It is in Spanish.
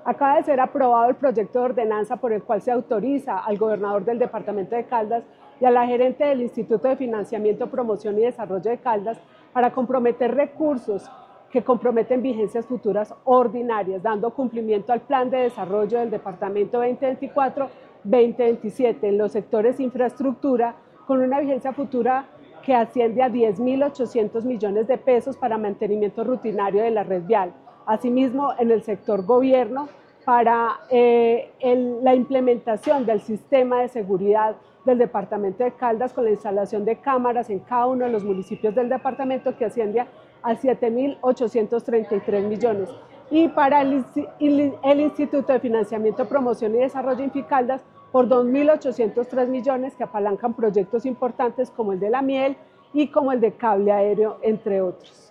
Acaba de ser aprobado el proyecto de ordenanza por el cual se autoriza al gobernador del departamento de Caldas y a la gerente del Instituto de Financiamiento, Promoción y Desarrollo de Caldas para comprometer recursos que comprometen vigencias futuras ordinarias, dando cumplimiento al plan de desarrollo del departamento 2024-2027 en los sectores infraestructura, con una vigencia futura que asciende a 10.800 millones de pesos para mantenimiento rutinario de la red vial. Asimismo, en el sector gobierno, para la implementación del sistema de seguridad del departamento de Caldas con la instalación de cámaras en cada uno de los municipios del departamento que asciende a 7.833 millones. Y para el Instituto de Financiamiento, Promoción y Desarrollo Inficaldas por 2.803 millones que apalancan proyectos importantes como el de la miel y como el de cable aéreo, entre otros.